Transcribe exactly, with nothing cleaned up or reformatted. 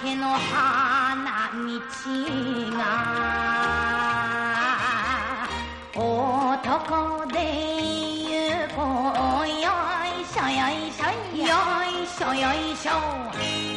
けの花道が男で行こうよいしょよいしょよいしょよいしょ